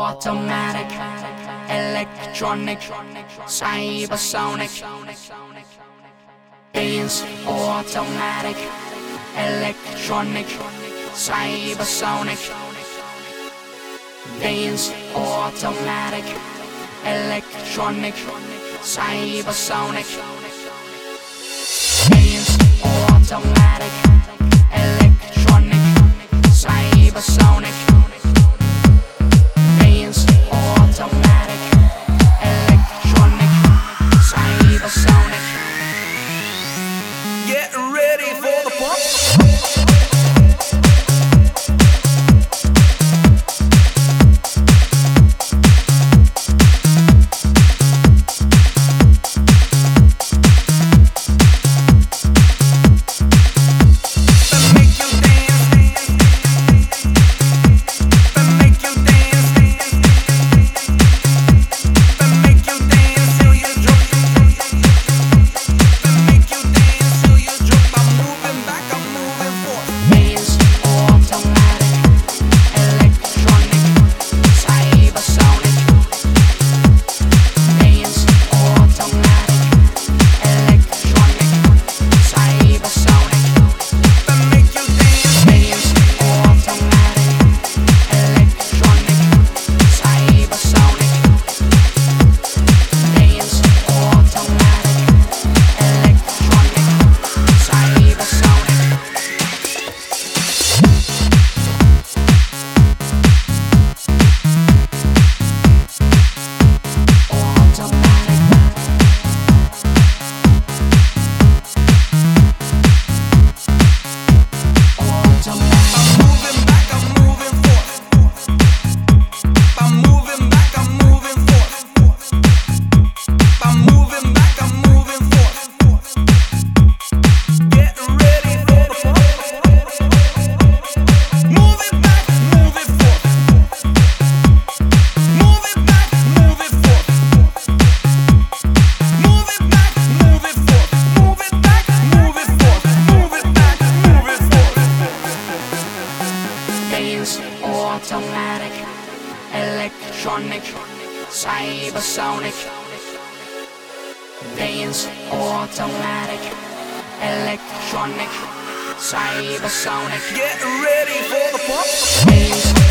automatic, electronic, cybersonic. Dance automatic, electronic, cybersonic. Dance automatic, electronic, cybersonic. Dance automatic, electronic, cybersonic. Dance automatic, electronic, cybersonic. Get ready for the pump. Automatic, electronic, cybersonic. Dance automatic, electronic, cybersonic. Get ready for the pump. Dance